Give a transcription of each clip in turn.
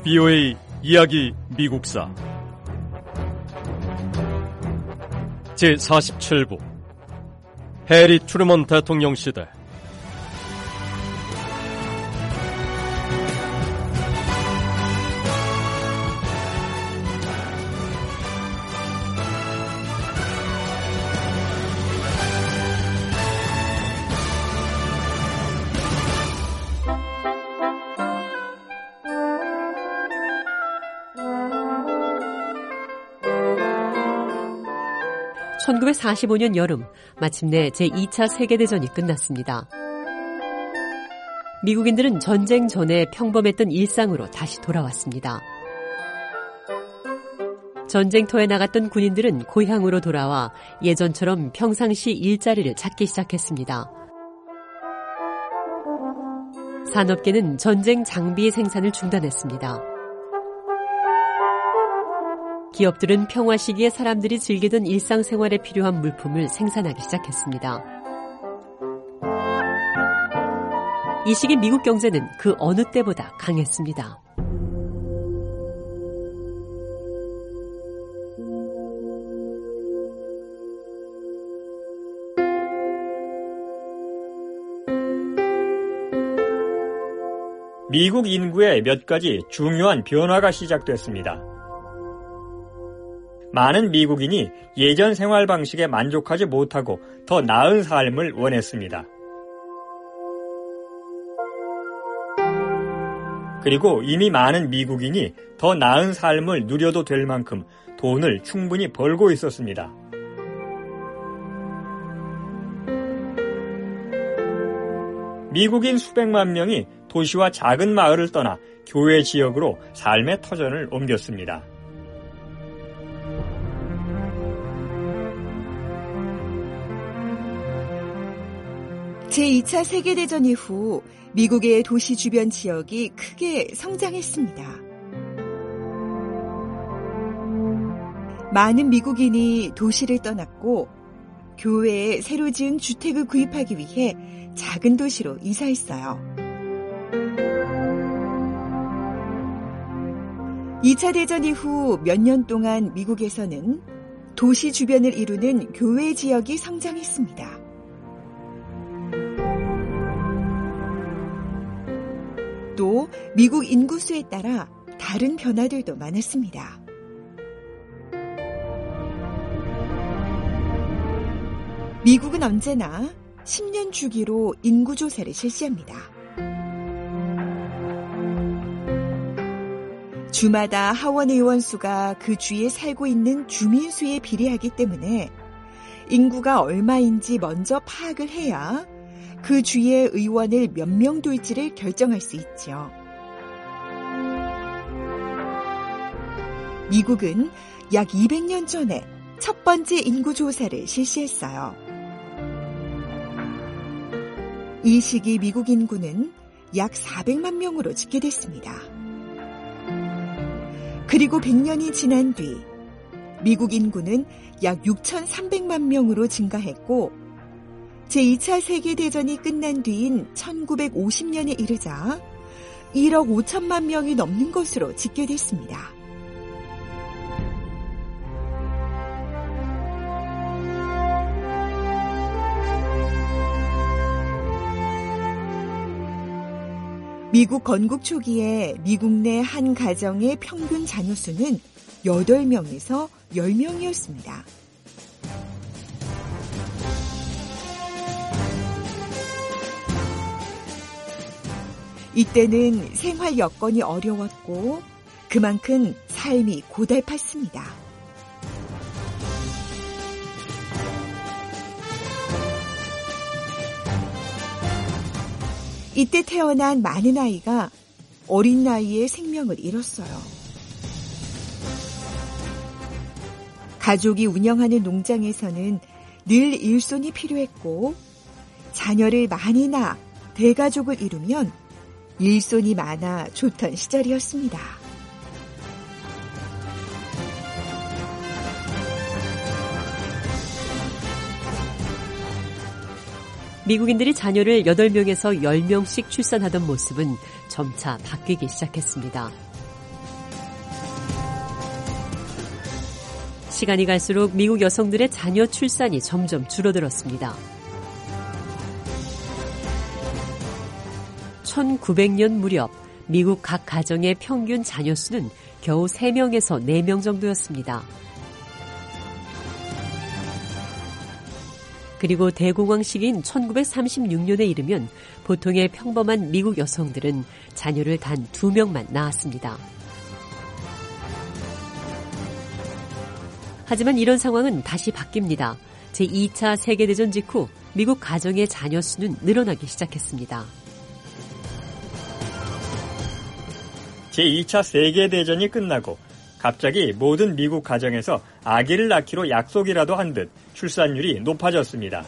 BOA 이야기 미국사 제47부 해리 트루먼 대통령 시대. (1945년) 여름, 마침내 제2차 세계대전이 끝났습니다. 미국인들은 전쟁 전에 평범했던 일상으로 다시 돌아왔습니다. 전쟁터에 나갔던 군인들은 고향으로 돌아와 예전처럼 평상시 일자리를 찾기 시작했습니다. 산업계는 전쟁 장비 생산을 중단했습니다. 기업들은 평화 시기에 사람들이 즐기던 일상생활에 필요한 물품을 생산하기 시작했습니다. 이 시기 미국 경제는 그 어느 때보다 강했습니다. 미국 인구에 몇 가지 중요한 변화가 시작됐습니다. 많은 미국인이 예전 생활 방식에 만족하지 못하고 더 나은 삶을 원했습니다. 그리고 이미 많은 미국인이 더 나은 삶을 누려도 될 만큼 돈을 충분히 벌고 있었습니다. 미국인 수백만 명이 도시와 작은 마을을 떠나 교외 지역으로 삶의 터전을 옮겼습니다. 제2차 세계대전 이후 미국의 도시 주변 지역이 크게 성장했습니다. 많은 미국인이 도시를 떠났고 교외에 새로 지은 주택을 구입하기 위해 작은 도시로 이사했어요. 2차 대전 이후 몇 년 동안 미국에서는 도시 주변을 이루는 교외 지역이 성장했습니다. 또 미국 인구수에 따라 다른 변화들도 많았습니다. 미국은 언제나 10년 주기로 인구조사를 실시합니다. 주마다 하원 의원 수가 그 주에 살고 있는 주민 수에 비례하기 때문에 인구가 얼마인지 먼저 파악을 해야 그 주의 의원을 몇 명 둘지를 결정할 수 있죠. 미국은 약 200년 전에 첫 번째 인구조사를 실시했어요. 이 시기 미국 인구는 약 400만 명으로 집계됐습니다. 그리고 100년이 지난 뒤 미국 인구는 약 6,300만 명으로 증가했고 제2차 세계대전이 끝난 뒤인 1950년에 이르자 1억 5천만 명이 넘는 것으로 집계됐습니다. 미국 건국 초기에 미국 내 한 가정의 평균 자녀수는 8명에서 10명이었습니다. 이때는 생활 여건이 어려웠고 그만큼 삶이 고달팠습니다. 이때 태어난 많은 아이가 어린 나이에 생명을 잃었어요. 가족이 운영하는 농장에서는 늘 일손이 필요했고 자녀를 많이 낳아 대가족을 이루면 일손이 많아 좋던 시절이었습니다. 미국인들이 자녀를 8명에서 10명씩 출산하던 모습은 점차 바뀌기 시작했습니다. 시간이 갈수록 미국 여성들의 자녀 출산이 점점 줄어들었습니다. 1900년 무렵 미국 각 가정의 평균 자녀 수는 겨우 3명에서 4명 정도였습니다. 그리고 대공황 시기인 1936년에 이르면 보통의 평범한 미국 여성들은 자녀를 단 2명만 낳았습니다. 하지만 이런 상황은 다시 바뀝니다. 제2차 세계대전 직후 미국 가정의 자녀 수는 늘어나기 시작했습니다. 제2차 세계대전이 끝나고 갑자기 모든 미국 가정에서 아기를 낳기로 약속이라도 한 듯 출산율이 높아졌습니다.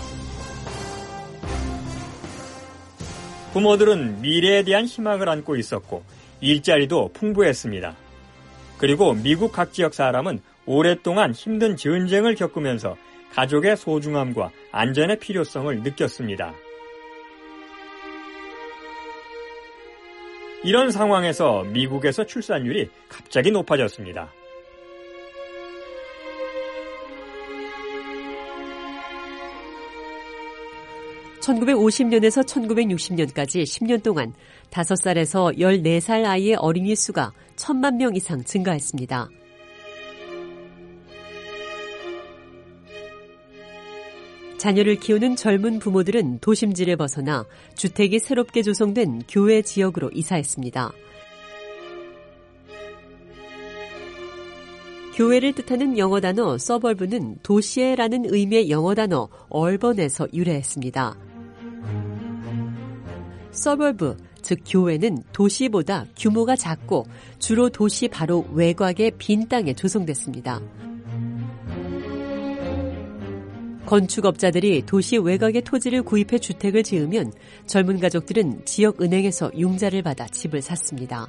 부모들은 미래에 대한 희망을 안고 있었고 일자리도 풍부했습니다. 그리고 미국 각 지역 사람은 오랫동안 힘든 전쟁을 겪으면서 가족의 소중함과 안전의 필요성을 느꼈습니다. 이런 상황에서 미국에서 출산율이 갑자기 높아졌습니다. (1950년에서 1960년까지) 10년 동안 5살에서 14살 아이의 어린이 수가 1000만 명 이상 증가했습니다. 자녀를 키우는 젊은 부모들은 도심지를 벗어나 주택이 새롭게 조성된 교외 지역으로 이사했습니다. 교외를 뜻하는 영어 단어 서벌브는 도시에라는 의미의 영어 단어 얼번에서 유래했습니다. 서벌브, 즉 교외는 도시보다 규모가 작고 주로 도시 바로 외곽의 빈 땅에 조성됐습니다. 건축업자들이 도시 외곽의 토지를 구입해 주택을 지으면 젊은 가족들은 지역 은행에서 융자를 받아 집을 샀습니다.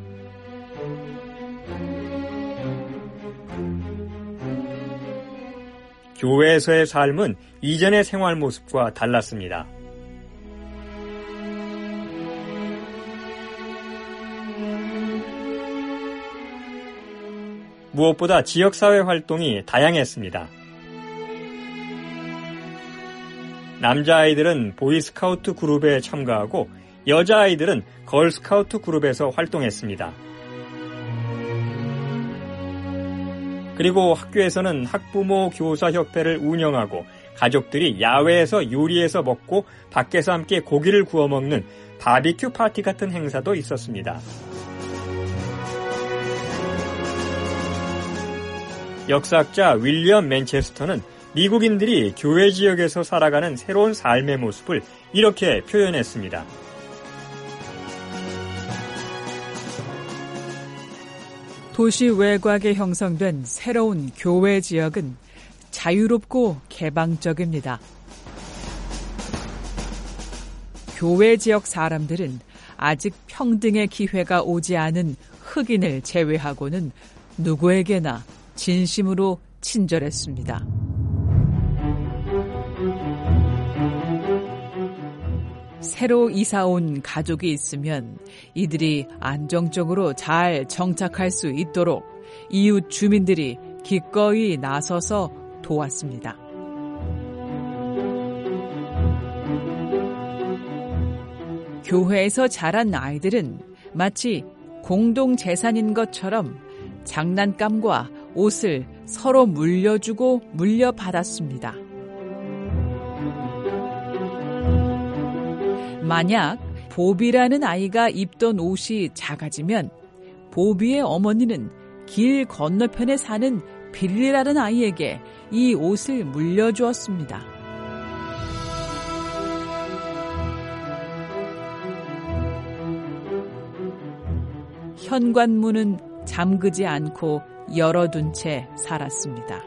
교회에서의 삶은 이전의 생활 모습과 달랐습니다. 무엇보다 지역사회 활동이 다양했습니다. 남자아이들은 보이스카우트 그룹에 참가하고 여자아이들은 걸스카우트 그룹에서 활동했습니다. 그리고 학교에서는 학부모 교사협회를 운영하고 가족들이 야외에서 요리해서 먹고 밖에서 함께 고기를 구워 먹는 바비큐 파티 같은 행사도 있었습니다. 역사학자 윌리엄 맨체스터는 미국인들이 교회 지역에서 살아가는 새로운 삶의 모습을 이렇게 표현했습니다. 도시 외곽에 형성된 새로운 교회 지역은 자유롭고 개방적입니다. 교회 지역 사람들은 아직 평등의 기회가 오지 않은 흑인을 제외하고는 누구에게나 진심으로 친절했습니다. 새로 이사 온 가족이 있으면 이들이 안정적으로 잘 정착할 수 있도록 이웃 주민들이 기꺼이 나서서 도왔습니다. 교회에서 자란 아이들은 마치 공동 재산인 것처럼 장난감과 옷을 서로 물려주고 물려받았습니다. 만약 보비라는 아이가 입던 옷이 작아지면 보비의 어머니는 길 건너편에 사는 빌리라는 아이에게 이 옷을 물려주었습니다. 현관문은 잠그지 않고 열어둔 채 살았습니다.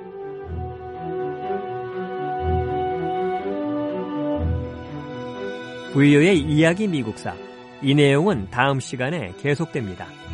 부유의 이야기 미국사. 이 내용은 다음 시간에 계속됩니다.